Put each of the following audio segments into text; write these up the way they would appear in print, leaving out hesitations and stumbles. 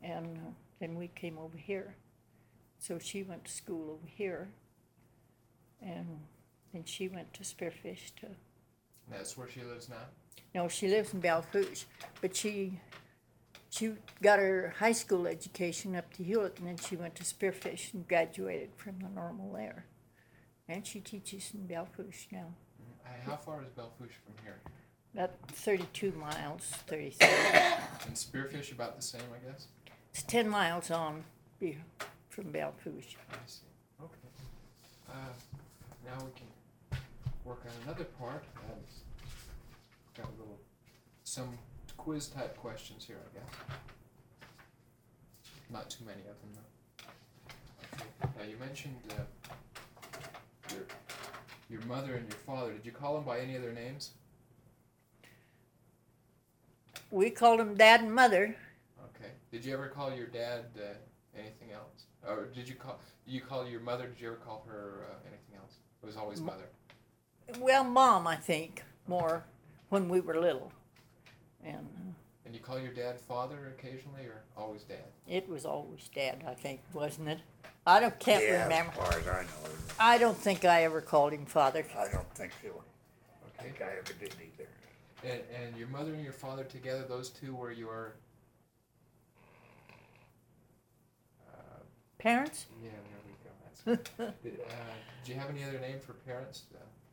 and then we came over here. So she went to school over here, and then she went to Spearfish too. That's where she lives now? No, she lives in Belle Fourche, but she got her high school education up to Hewlett, and then she went to Spearfish and graduated from the normal there. And she teaches in Belle Fourche now. How far is Belle Fourche from here? About 32 miles, 33. And Spearfish about the same, I guess? It's 10 miles on from Belle Fourche. I see. Okay. Now we can work on another part. Got some quiz type questions here, I guess. Not too many of them, though. Okay. Now you mentioned your mother and your father. Did you call them by any of their names? We called them Dad and Mother. Okay. Did you ever call your dad anything else? Or did you call your mother? Did you ever call her anything else? It was always Mother. Well, Mom, I think, more when we were little. And you call your dad Father occasionally, or always Dad? It was always Dad, I think, wasn't it? Can't remember. As far as I know. I don't think I ever called him Father. I don't think so. I Okay. think I ever did either. And your mother and your father together, those two were your... Parents? Yeah, there we go. That's did you have any other name for parents?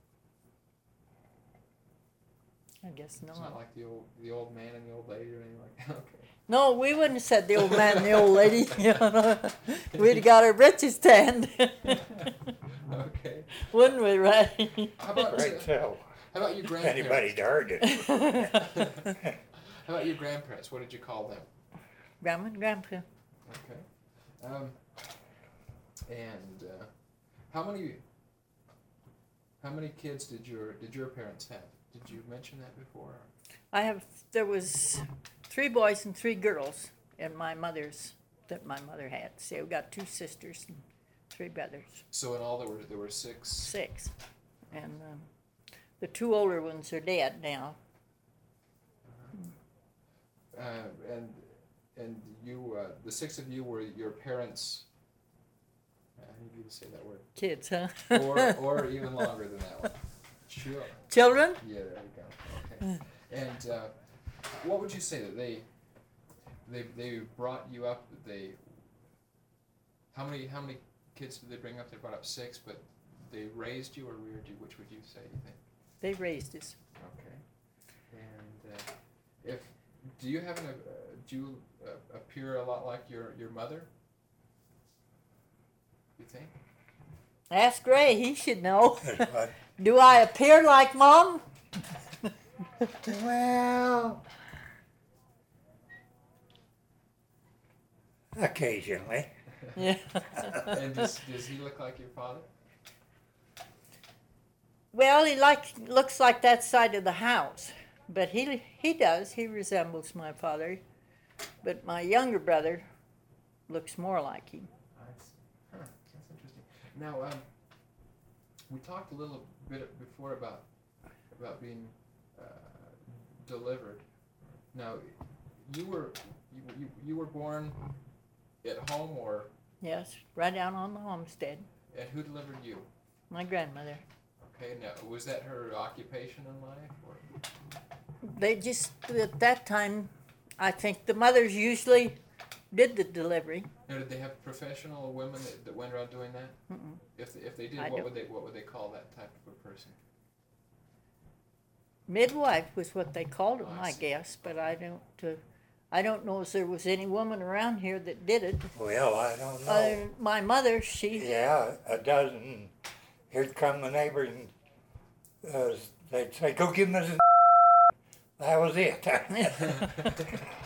I guess It's not not. like the old man and the old lady or anything like that? Okay. No, we wouldn't have said the old man and the old lady. We'd have got our britches tanned. Okay. Wouldn't we, right? How about, Right, so. how about your If grandparents? anybody'd heard it. How about your grandparents? What did you call them? Grandma and Grandpa. Okay. And how many kids did your parents have? Did you mention that before? There was 3 boys and 3 girls in my mother's, that my mother had. So we got 2 sisters and 3 brothers. So in all there were 6. 6. And the 2 older ones are dead now. And you, the 6 of you were your parents. I need you to say that word. Kids, huh? Or even longer than that one. Sure. Children? Yeah, there we go. Okay. And what would you say that they brought you up? How many kids did they bring up? They brought up 6, but they raised you or reared you. Which would you say? You think? They raised us. Okay. And do you appear a lot like your mother? You think? Ask Ray, he should know. But, Do I appear like Mom? well, occasionally. Yeah. And does he look like your father? Well, he looks like that side of the house, but he does. He resembles my father, but my younger brother looks more like him. Huh, that's interesting. Now, we talked a little bit before about being delivered. Now, you were born at home, or? Yes, right down on the homestead. And who delivered you? My grandmother. Okay, now was that her occupation in life, or? They just, at that time, I think the mothers usually did the delivery. Now, did they have professional women that went around doing that? Mm-mm. If they did, I what don't. would they call that type of a person? Midwife was what they called them, Oh, I I see. guess, but I don't know if there was any woman around here that did it. Well, I don't know. My mother, she, Yeah, a dozen. Here'd come the neighbors and they'd say, "Go give Mrs." That was it.